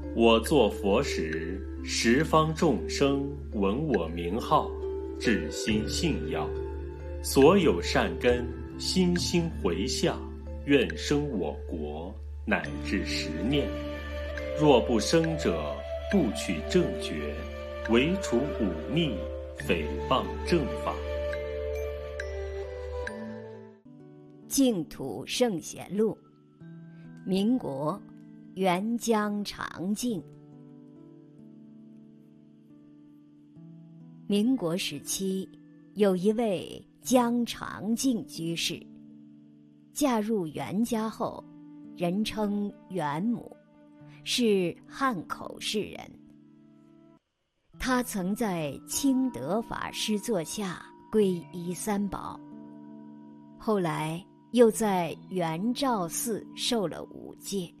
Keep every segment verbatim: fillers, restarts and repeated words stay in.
我作佛时，十方众生闻我名号，至心信要，所有善根心心回向，愿生我国，乃至十念。若不生者，不取正觉，唯除忤逆，诽谤正法。 净土圣贤录，民国元江长靖。民国时期，有一位江长靖居士，嫁入袁家后，人称袁母，是汉口士人。他曾在清德法师座下皈依三宝，后来又在元照寺受了五戒。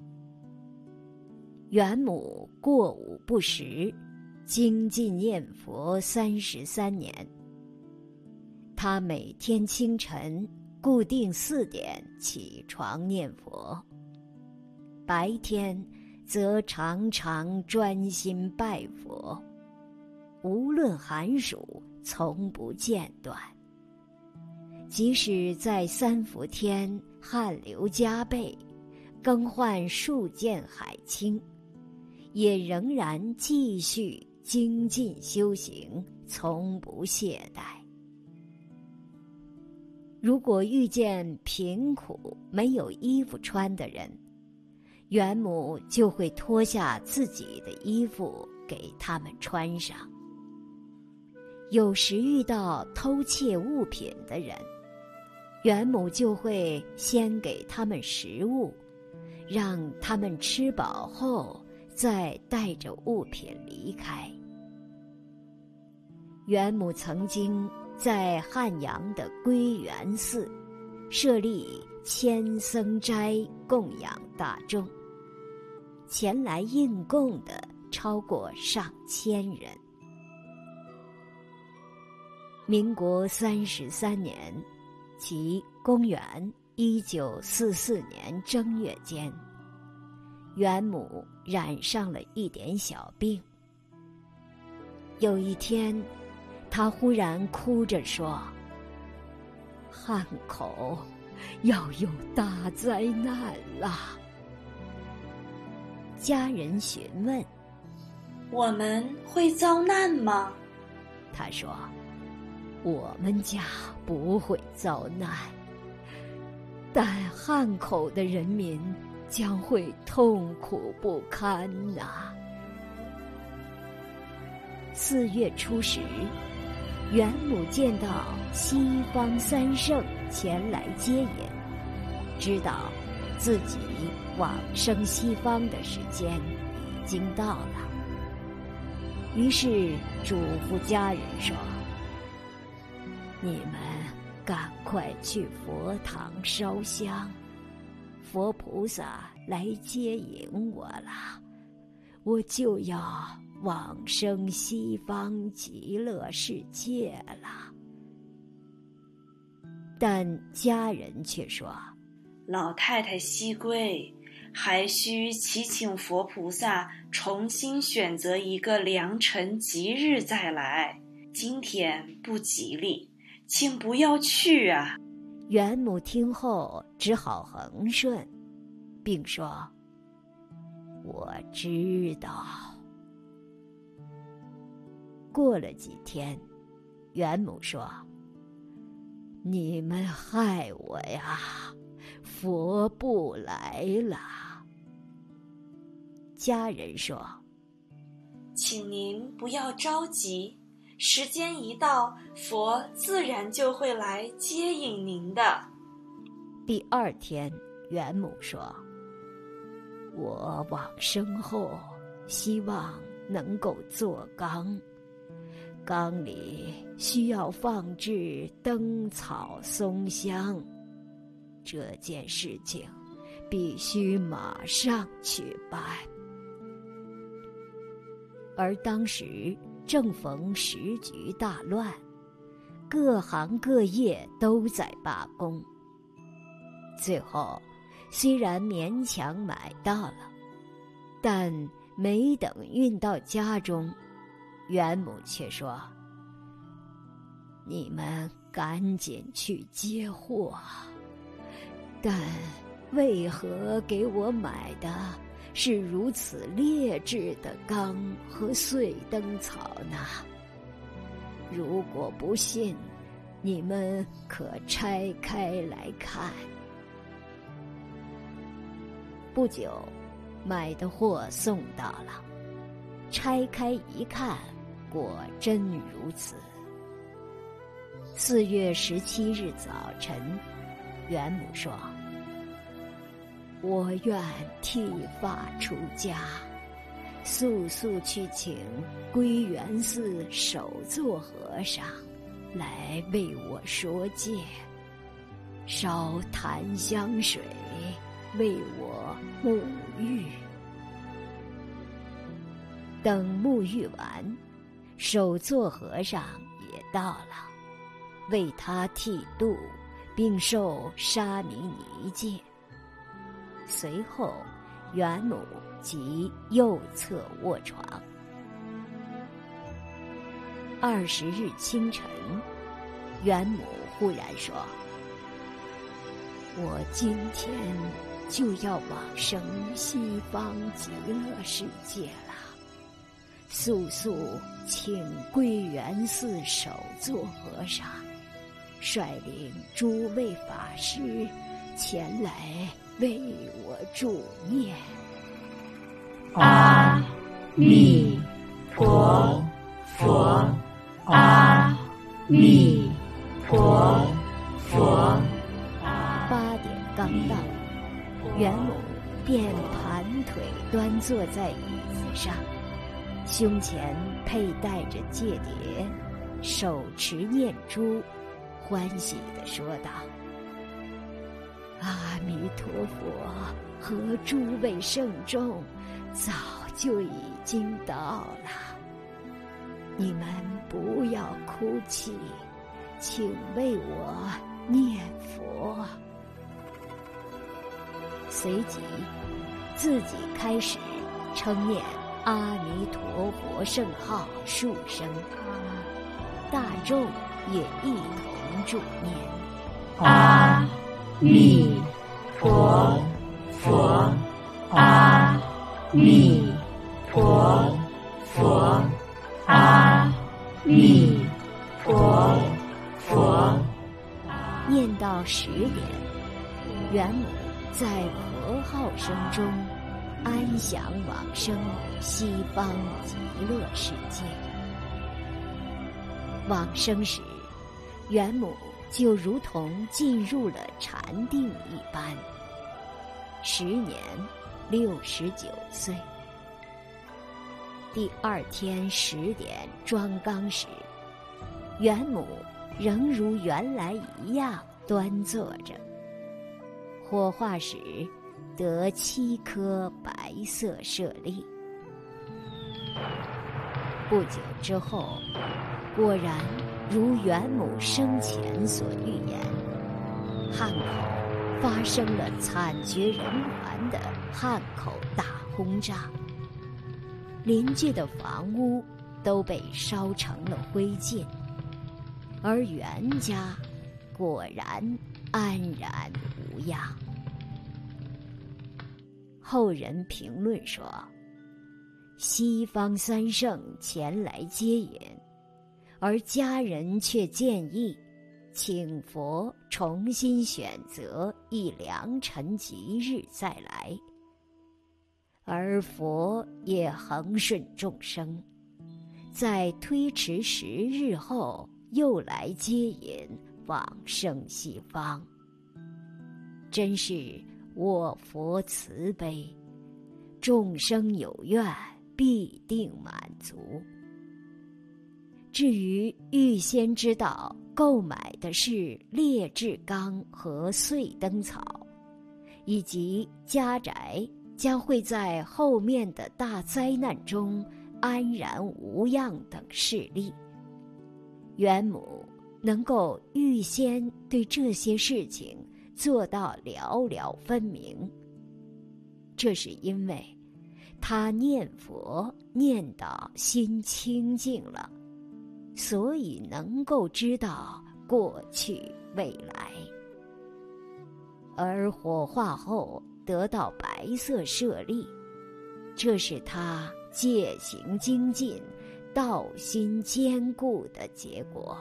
袁母过午不食，精进念佛三十三年。他每天清晨固定四点起床念佛，白天则常常专心拜佛，无论寒暑从不间断。即使在三伏天汗流浃背，更换数件海青，也仍然继续精进修行，从不懈怠。如果遇见贫苦没有衣服穿的人，袁母就会脱下自己的衣服给他们穿上。有时遇到偷窃物品的人，袁母就会先给他们食物，让他们吃饱后再带着物品离开。袁母曾经在汉阳的归元寺设立千僧斋供养大众，前来应供的超过上千人。民国三十三年，即公元一九四四年正月间，袁母染上了一点小病。有一天，她忽然哭着说：“汉口要有大灾难了。”家人询问：“ 我们会遭难吗？” 他说：“我们家不会遭难，但汉口的人民将会痛苦不堪呐。”四月初时，袁母见到西方三圣前来接引，知道自己往生西方的时间已经到了，于是嘱咐家人说：“你们赶快去佛堂烧香，佛菩萨来接引我了，我就要往生西方极乐世界了。”但家人却说：“ 老太太西归，还需祈请佛菩萨重新选择一个良辰吉日再来，今天不吉利，请不要去啊。” 袁母听后只好恒顺，并说：“我知道。”过了几天，袁母说：“你们害我呀，佛不来了。”家人说：“ 请您不要着急，时间一到，佛自然就会来接引您的。” 第二天，袁母说：“我往生后，希望能够做缸，缸里需要放置灯草松香，这件事情必须马上去办。”而当时正逢时局大乱，各行各业都在罢工。最后虽然勉强买到了，但没等运到家中，袁母却说：“你们赶紧去接货，但为何给我买的是如此劣质的缸和碎灯草呢？如果不信，你们可拆开来看。”不久，买的货送到了，拆开一看，果真如此。四月十七日早晨，袁母说：“我愿剃发出家，速速去请归元寺首座和尚来为我说戒，烧檀香水为我沐浴。”等沐浴完，首座和尚也到了，为他剃度，并受沙弥尼戒。随后，袁母即右侧卧床。二十日清晨，袁母忽然说：“我今天就要往生西方极乐世界了，速速请归元寺首座和尚率领诸位法师前来为我助念。” 阿弥陀佛，阿弥陀佛。 八点刚到，袁母便盘腿端坐在椅子上，胸前佩戴着戒牒，手持念珠，欢喜地说道：“阿弥陀佛和诸位圣众早就已经到了，你们不要哭泣，请为我念佛。”随即自己开始称念阿弥陀佛圣号数声，大众也一同助念。 阿弥陀佛，阿弥陀佛，阿弥陀佛。 念到十点，袁母在和号声中安详往生西方极乐世界。往生时，袁母就如同进入了禅定一般，时年六十九岁。第二天十点装缸时，袁母仍如原来一样端坐着。火化时得七颗白色舍利。不久之后，果然如袁母生前所预言，汉口发生了惨绝人寰的汉口大轰炸，邻居的房屋都被烧成了灰烬，而袁家果然安然无恙。后人评论说，西方三圣前来接引，而家人却建议请佛重新选择一良辰吉日再来，而佛也恒顺众生，在推迟十日后又来接引往生西方。真是我佛慈悲，众生有愿必定满足。至于预先知道购买的是劣质缸和碎灯草，以及家宅将会在后面的大灾难中安然无恙等事例，袁母能够预先对这些事情做到了了分明，这是因为他念佛念到心清净了，所以能够知道过去未来。而火化后得到白色舍利，这是他戒行精进、道心坚固的结果。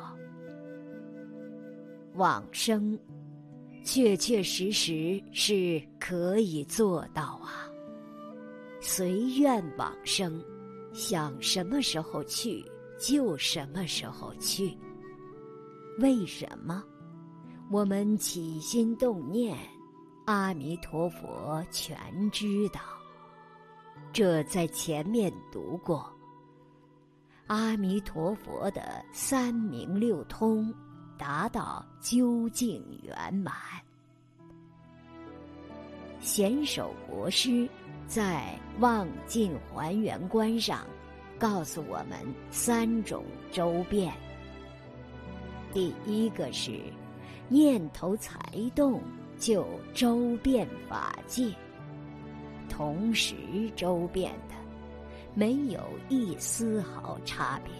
往生确确实实是可以做到啊，随愿往生，想什么时候去就什么时候去。为什么？我们起心动念，阿弥陀佛全知道。这在前面读过，阿弥陀佛的三明六通达到究竟圆满。贤首国师在望尽还原观上告诉我们三种周遍。第一个是念头才动就周遍法界，同时周遍的，没有一丝毫差别。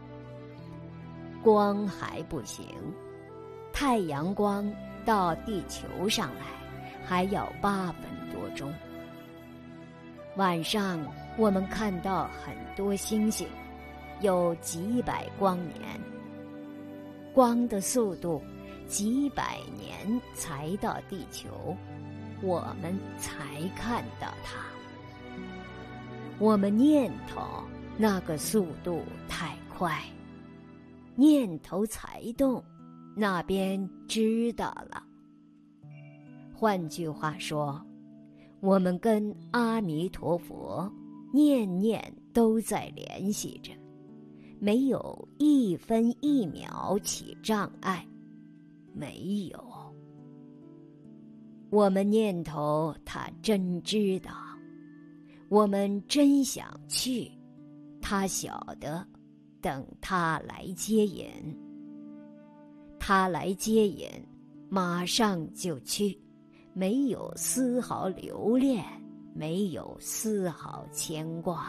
光还不行，太阳光到地球上来还要八分多钟。晚上我们看到很多星星，有几百光年，光的速度几百年才到地球，我们才看到它。我们念头那个速度太快，念头才动，那边知道了。换句话说，我们跟阿弥陀佛念念都在联系着，没有一分一秒起障碍，没有。我们念头他真知道，我们真想去，他晓得，等他来接引。他来接引，马上就去，没有丝毫留恋，没有丝毫牵挂。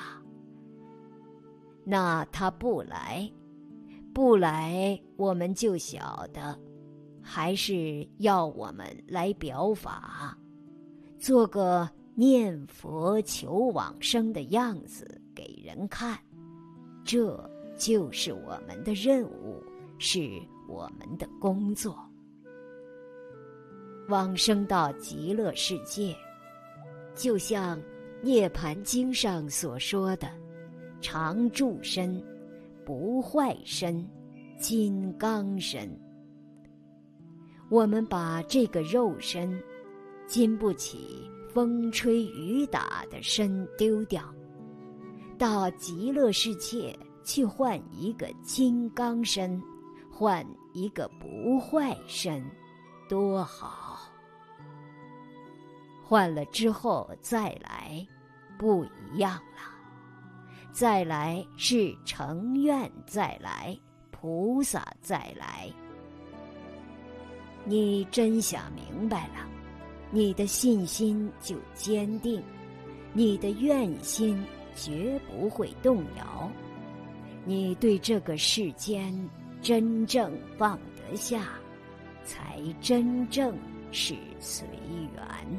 那他不来，不来我们就晓得，还是要我们来表法，做个念佛求往生的样子给人看，这就是我们的任务，是我们的工作。往生到极乐世界，就像《涅盘经》上所说的，常住身，不坏身，金刚身。我们把这个肉身，经不起风吹雨打的身丢掉，到极乐世界去换一个金刚身，换一个不坏身，多好。换了之后再来，不一样了。再来是成愿再来，菩萨再来。你真想明白了，你的信心就坚定，你的愿心绝不会动摇，你对这个世间真正放得下，才真正是随缘。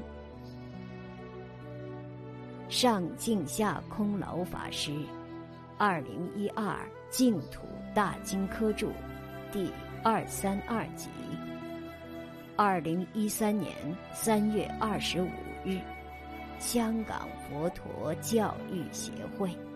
上净下空老法师二零一二净土大经科注第二三二集，二零一三年三月二十五日，香港佛陀教育协会。